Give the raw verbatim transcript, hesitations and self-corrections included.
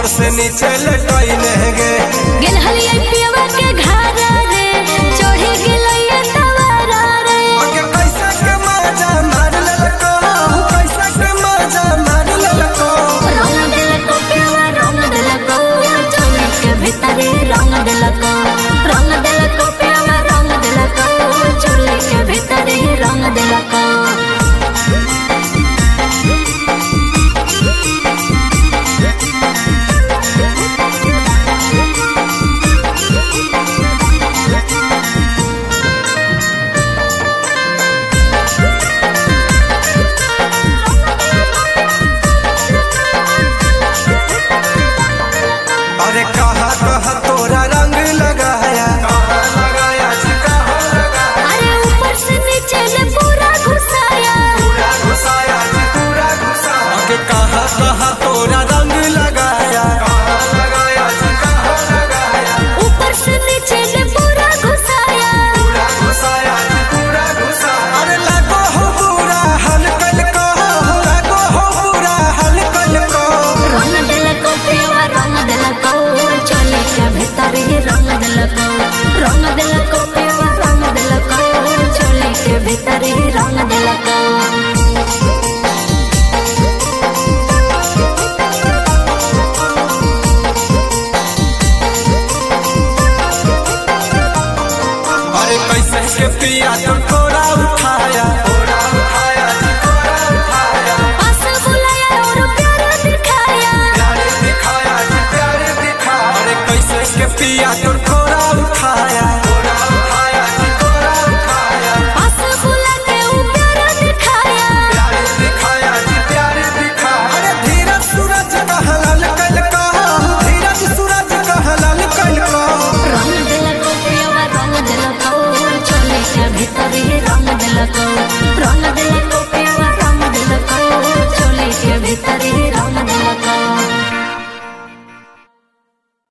ऊपर से नीचे लटैले गे गेल हलिया पियवा के घारा रे चढ़ी गेलैया तवारा रे ओके कैसा के मजा मार ललको कैसा के मजा मार ललको रंग देलको पियवा रंग देलको चोली के भीतरी रंग देलको रंग देलको पियवा रंग देलको चोली के भीतरी रंग देलको अरे कहा कहा तोरा रंग लगाया कहा लगाया जी कहा लगाया अरे ऊपर से नीचे ले पूरा घुसाया पूरा घुसाया जी पूरा घुसाया ओके कहा कहा तोरा रंग लगाया कहा लगाया जी कहा लगाया ऊपर से नीचे ले पूरा घुसाया पूरा घुसाया जी पूरा घुसाया अरे लगो हो पूरा हलकल को लगो हो पूरा हलकल को रंग देलको पियवा रंग देलको चोली के भीतर ही रंग देलको रंग देलको पियवा रंग देलको चोली के भीतर ही रंग देलको अरे कैसे के पिया तो